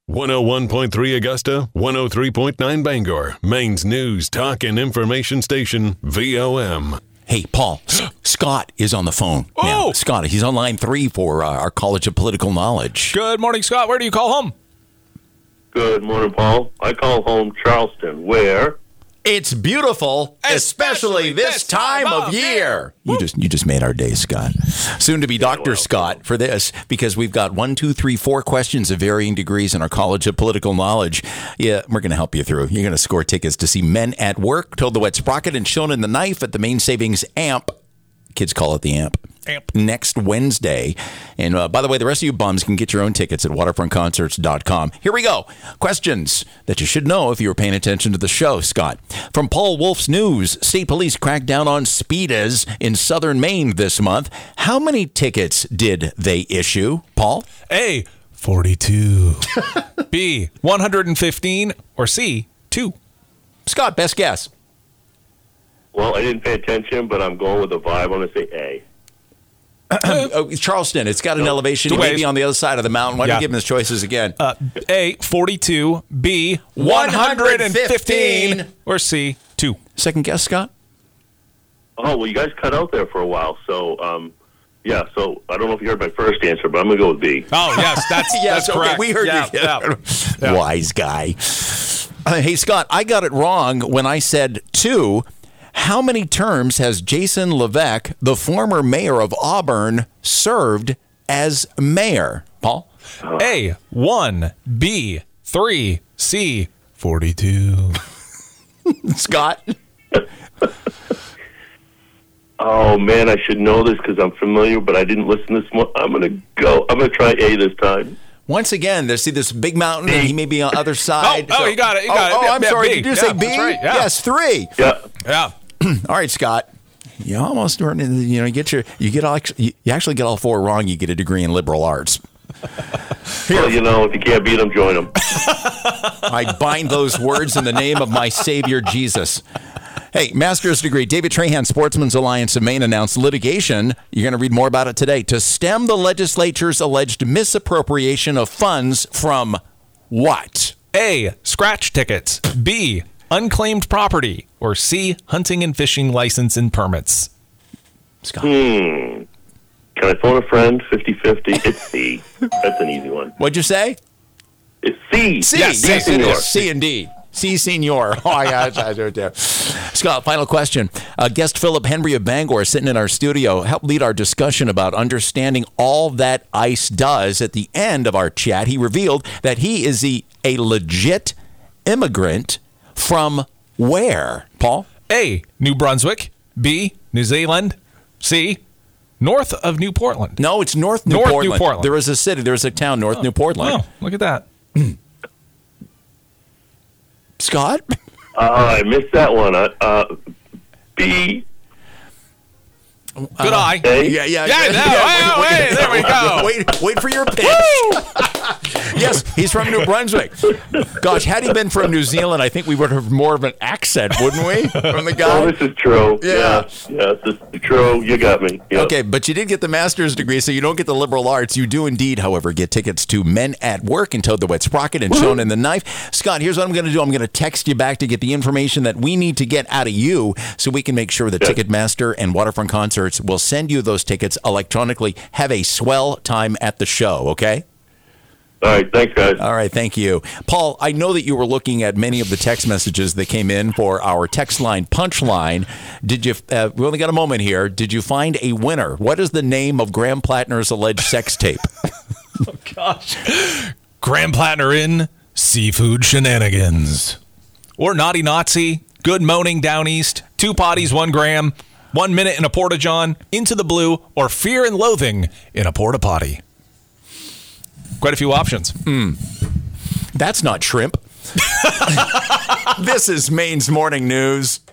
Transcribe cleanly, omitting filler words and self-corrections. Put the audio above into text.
101.3 Augusta, 103.9 Bangor, Maine's news, talk, and information station, VOM. Hey, Paul, Scott is on the phone now. Scott, he's on line 3 for our College of Political Knowledge. Good morning, Scott. Where do you call home? Good morning, Paul. I call home Charleston, where... It's beautiful, especially this time of year. You just made our day, Scott. Soon to be Dr. Scott for this, because we've got 1, 2, 3, 4 questions of varying degrees in our College of Political Knowledge. Yeah, we're going to help you through. You're going to score tickets to see Men at Work, Toad the Wet Sprocket, and Shown in the Knife at the Maine Savings Amp. Kids call it the Amp. Next Wednesday. And by the way, the rest of you bums can get your own tickets at waterfrontconcerts.com. Here we go. Questions that you should know if you were paying attention to the show, Scott. From Paul Wolf's News, state police cracked down on speeders in southern Maine this month. How many tickets did they issue, Paul? A, 42. B, 115. Or C, 2. Scott, best guess. Well, I didn't pay attention, but I'm going with the vibe. I'm going to say A. Charleston, it's got an elevation. It may be on the other side of the mountain. Why don't you give him his choices again? A, 42. B, 115. Or C, 2. Second guess, Scott? Oh, well, you guys cut out there for a while. So, so I don't know if you heard my first answer, but I'm going to go with B. Oh, yes, that's correct. Okay, we heard you. Yeah. Wise guy. Hey, Scott, I got it wrong when I said 2. How many terms has Jason Levesque, the former mayor of Auburn, served as mayor? Paul? A, 1. B, 3. C, 42. Scott? Oh, man, I should know this because I'm familiar, but I didn't listen this morning. I'm going to try A this time. Once again, see this big mountain, and he may be on the other side. Oh, you got it. I'm sorry. B. Did you say B? That's right, yeah. Yes, 3. Yeah. All right, Scott. You almost you actually get all 4 wrong. You get a degree in liberal arts. Well, if you can't beat them, join them. I bind those words in the name of my Savior Jesus. Hey, master's degree. David Trahan, Sportsman's Alliance of Maine, announced litigation. You're going to read more about it today to stem the legislature's alleged misappropriation of funds from what? A, scratch tickets. B, unclaimed property. Or C, hunting and fishing license and permits. Scott. Can I phone a friend? 50-50. It's C. That's an easy one. What'd you say? It's C. C. Yes, it is. C indeed. C, senor. Oh, yeah, that's right there. Scott, final question. Guest Philip Henry of Bangor, sitting in our studio, helped lead our discussion about understanding all that ICE does. At the end of our chat, he revealed that he is a legit immigrant from where, Paul? A, New Brunswick. B, New Zealand. C, north of New Portland. No, it's North New Portland. There is a city, there is a town, New Portland. Oh, look at that. Scott? I missed that one. B. Good eye. A? Yeah. Wait, there we go. Wait for your pitch. Yes, he's from New Brunswick. Gosh, had he been from New Zealand, I think we would have more of an accent, wouldn't we? From the guy. Oh, this is true. Yeah. Yes, this is true. You got me. Yep. Okay, but you did get the master's degree, so you don't get the liberal arts. You do indeed, however, get tickets to Men at Work and Toad the Wet Sprocket and Shown in the Knife. Scott, here's what I'm going to do. I'm going to text you back to get the information that we need to get out of you so we can make sure that Ticketmaster and Waterfront Concerts will send you those tickets electronically. Have a swell time at the show, okay? All right, thanks, guys. All right, thank you. Paul, I know that you were looking at many of the text messages that came in for our text line punchline. Did you, we only got a moment here, did you find a winner? What is the name of Graham Plattner's alleged sex tape? Oh, gosh. Graham Plattner in Seafood Shenanigans. Or Naughty Nazi, Good Moaning Down East, 2 potties, 1 gram, 1 minute in a porta-john, Into the Blue, or Fear and Loathing in a porta-potty. Quite a few options. That's not shrimp. This is Maine's Morning News.